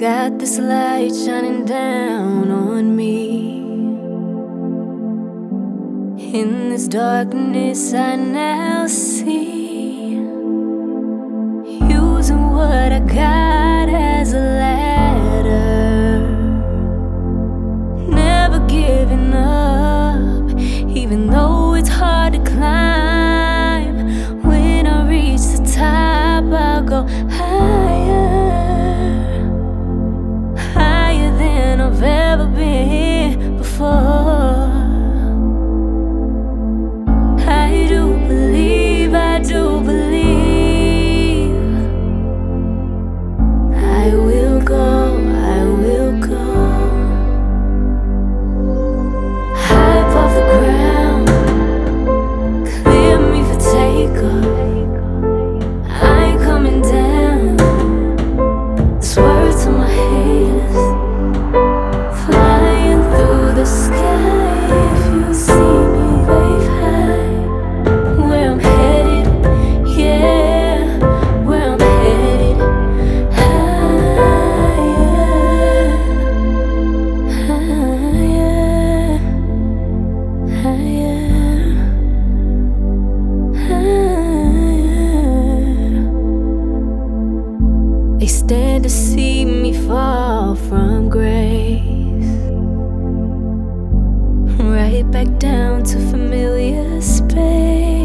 Got this light shining down on me. In this darkness I now see, using what I got as a ladder, never giving up, even though it's hard to climb. When I reach the top, I'll go higher than I've ever been before. I do believe I will go, I will go high above the ground, clear me for takeoff. I ain't coming down. This word to my haters, flying through the sky. If you see me wave high, where I'm headed, yeah, where I'm headed, higher, higher, higher. They stand to see me fall from grace, right back down to familiar space.